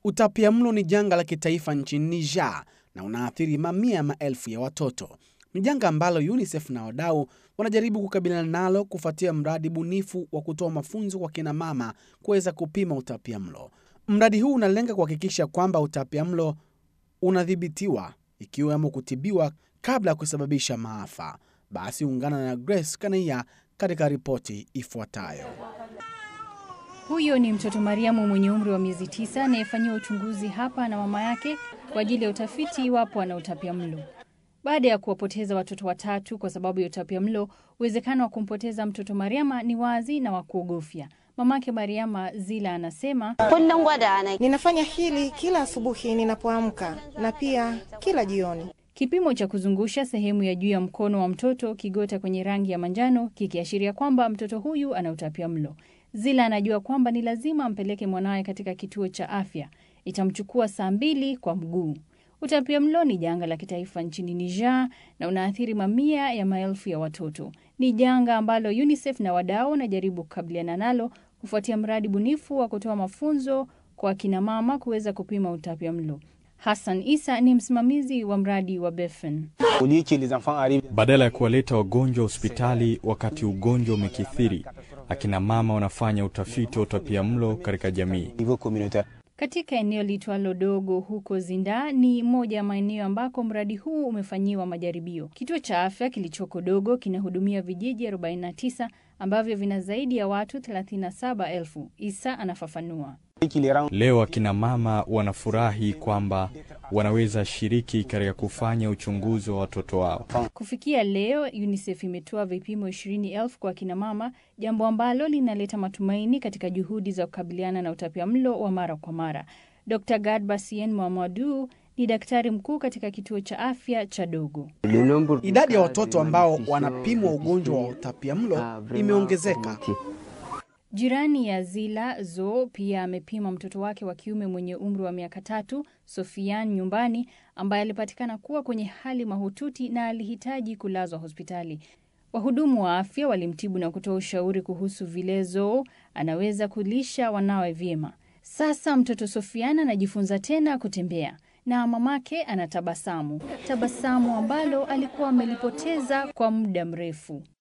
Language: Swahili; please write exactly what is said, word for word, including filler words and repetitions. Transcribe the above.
Utapiamlo ni janga la kitaifa nchini Niger na unaathiri mamia ya maelfu ya watoto. Ni janga ambalo UNICEF na wadau wanajaribu kukabiliana nalo kufuatia mradi bunifu wa kutoa mafunzo kwa kina mama kuweza kupima utapiamlo. Mradi huu unalenga kuhakikisha kwamba utapiamlo unadhibitiwa ikiwemo kutibiwa kabla ya kusababisha maafa. Basi ungana na Grace Kania katika ripoti ifuatayo. Huyo ni mtoto Mariamu mwenye umri wa miezi tisa anayefanyiwa uchunguzi hapa na mama yake kwa ajili ya utafiti iwapo ana utapiamlo. Baada ya kuwapoteza watoto watatu kwa sababu ya utapiamlo, uwezekano wa kumpoteza mtoto Mariama ni wazi na wa kuogofya. Mamake Mariama, Zila, anasema, ninafanya hili kila asubuhi ninapoamka na pia kila jioni. Kipimo cha kuzungusha sehemu ya juu ya mkono wa mtoto kigota kwenye rangi ya manjano kikiashiria kwamba mtoto huyu ana utapiamlo. Zila anajua kwamba ni lazima ampeleke mwanawe katika kituo cha afya. Itamchukua saa mbili kwa mguu. Utapiamlo ni janga la kitaifa nchini Niger na unaathiri mamia ya maelfu ya watoto. Ni janga ambalo UNICEF na wadau wanajaribu kukabiliana nalo kufuatia mradi bunifu wa kutoa mafunzo kwa kina mama kuweza kupima utapiamlo. Hassan Isa ni msimamizi wa mradi wa Befen. Badala ya kuwaleta wagonjwa hospitali wakati ugonjwa umekithiri, akina mama wanafanya utafiti wa utapiamlo katika jamii. Katika eneo litwalo Dogo huko Zinda ni moja ya maeneo ambako mradi huu umefanyiwa majaribio. Kituo cha afya kilichoko Dogo kinahudumia vijiji arobaini na tisa ambavyo vina zaidi ya watu thelathini na saba elfu. Isa anafafanua. Leo akina mama wanafurahi kwamba wanaweza shiriki katika kufanya uchunguzi wa watoto wao. Kufikia leo, UNICEF imetoa vipimo ishirini elfu kwa kina mama, jambo ambalo linaleta matumaini katika juhudi za kukabiliana na utapiamlo wa mara kwa mara. Doctor Gadbasien Mamadou ni daktari mkuu katika kituo cha afya cha Dogo. Idadi ya watoto ambao wanapimwa ugonjwa wa utapiamlo imeongezeka. Jirani ya Zila, Zo, pia amepima mtoto wake wa kiume mwenye umri wa miaka tatu, Sofian, nyumbani, ambaye alipatikana kuwa kwenye hali mahututi na alihitaji kulazwa hospitali. Wahudumu wa afya walimtibu na kutoa ushauri kuhusu vile Zo anaweza kulisha wanawe vyema. Sasa mtoto Sofian anajifunza tena kutembea na mamake anatabasamu, tabasamu ambalo alikuwa amelipoteza kwa muda mrefu.